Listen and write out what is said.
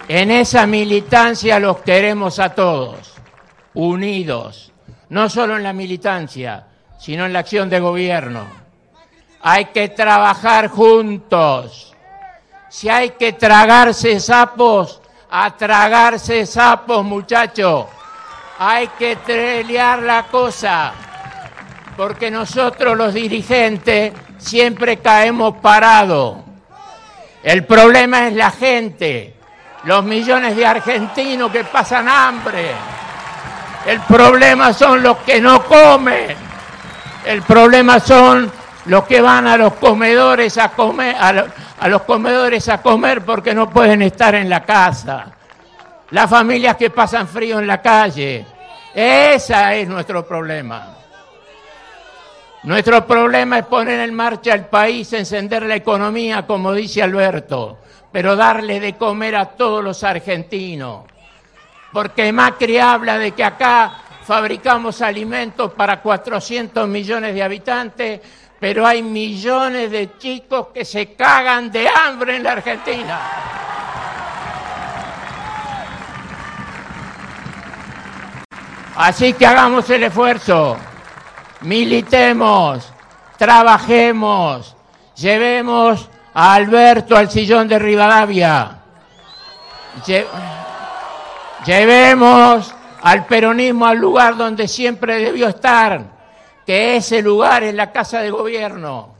En esa militancia los queremos a todos, unidos, no solo en la militancia, sino en la acción de gobierno. Hay que trabajar juntos. Si hay que tragarse sapos, a tragarse sapos, muchachos. Hay que pelear la cosa, porque nosotros los dirigentes siempre caemos parados. El problema es la gente, los millones de argentinos que pasan hambre. El problema son los que no comen. El problema son los que van a los comedores a comer, a los comedores a comer porque no pueden estar en la casa. Las familias que pasan frío en la calle. Ese es nuestro problema. Nuestro problema es poner en marcha el país, encender la economía, como dice Alberto, pero darle de comer a todos los argentinos. Porque Macri habla de que acá fabricamos alimentos para 400 millones de habitantes, pero hay millones de chicos que se cagan de hambre en la Argentina. Así que hagamos el esfuerzo, militemos, trabajemos, llevemos a Alberto al sillón de Rivadavia, llevemos al peronismo al lugar donde siempre debió estar, que ese lugar es la Casa de Gobierno.